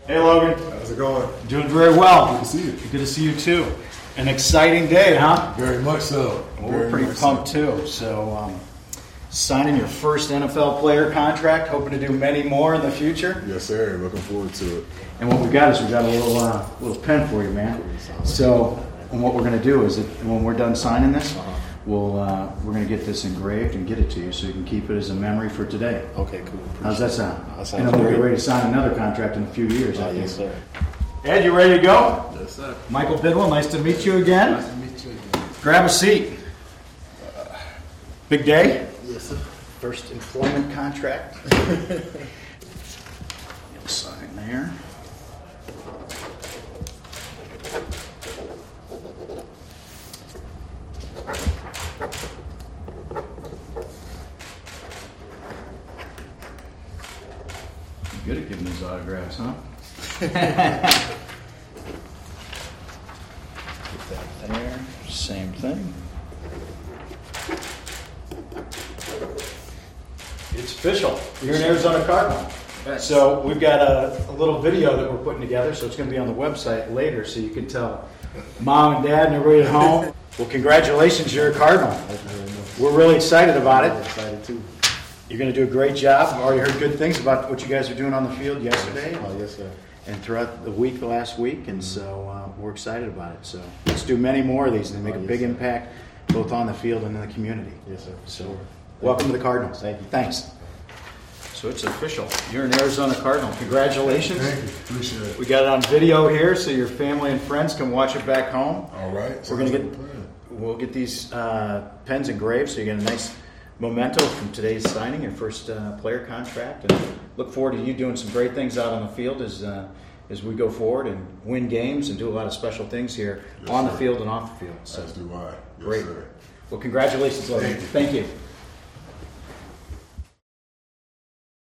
Hey, Logan. How's it going? Doing very well. Good to see you. Good to see you, too. An exciting day, huh? Very much so. Well, we're pretty pumped, too. So, signing your first NFL player contract, hoping to do many more in the future. Yes, sir. Looking forward to it. And what we got is we got a little pen for you, man. So, and what we're going to do is that when we're done signing this, we're going to get this engraved and get it to you so you can keep it as a memory for today. Okay, cool. How's that sound? That sounds and then we'll get great. ready to sign another contract in a few years. I think. Yes, sir. Ed, you ready to go? Yes, sir. Michael Bidwell, nice to meet you again. Nice to meet you again. Grab a seat. Big day? Yes, sir. First employment contract. You'll sign there. You're good at giving these autographs, huh? Put that there. Same thing. It's official. You're an Arizona Cardinal. So we've got a little video that we're putting together, so it's going to be on the website later, so you can tell Mom and Dad and everybody at home. Well, congratulations, you're a Cardinal. Thank you very much. We're really excited about I'm it. excited too. You're going to do a great job. I've already heard good things about what you guys are doing on the field yesterday Oh, yes, sir. and throughout the week, last week, and so we're excited about it. So let's do many more of these and make a yes, big sir. impact both on the field and in the community. Yes, sir. So welcome to the Cardinals. Thank you. Thanks. So it's official. You're an Arizona Cardinal. Congratulations. Thank you. Appreciate it. We got it on video here so your family and friends can watch it back home. All right. We're gonna Sounds get like a plan. we'll get these pens engraved so you get a nice memento from today's signing, your first player contract, and look forward to you doing some great things out on the field as we go forward and win games and do a lot of special things here Yes, on the sir. field and off the field. So As do I. Yes, great. sir. Well, congratulations, Logan. Thank you.